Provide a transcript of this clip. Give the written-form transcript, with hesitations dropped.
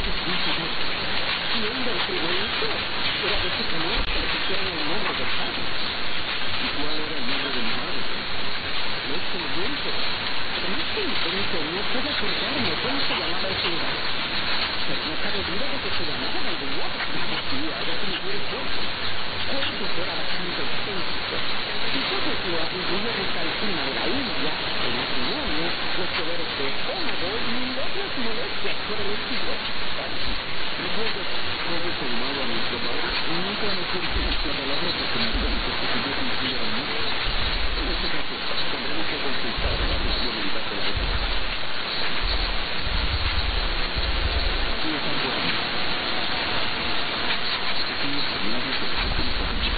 Siendo el primerito, era de ese canal que le pusieron el nombre del padre. ¿Y cuál era el nombre del padre? No es creyente. Pero más que intento, no puedo acordarme cómo se llamaba ese lugar. Pero no cabe duda de que se llamaba de algún modo. Sí, haga como quiere fuerza. Cuento que era bastante excéntrico. Y todo su atribuye al clima de la India, el matrimonio, los poderes de estómago y otras molestias por el estilo. ¿Recuerdas cómo se llamaba nuestro padre? Nunca me acuerdo la palabra porque me cuento que yo conocía mucho. En este caso, tendremos que consultar la versión militar de la época. Sí, está bueno. Pequeños tornados de los últimos años.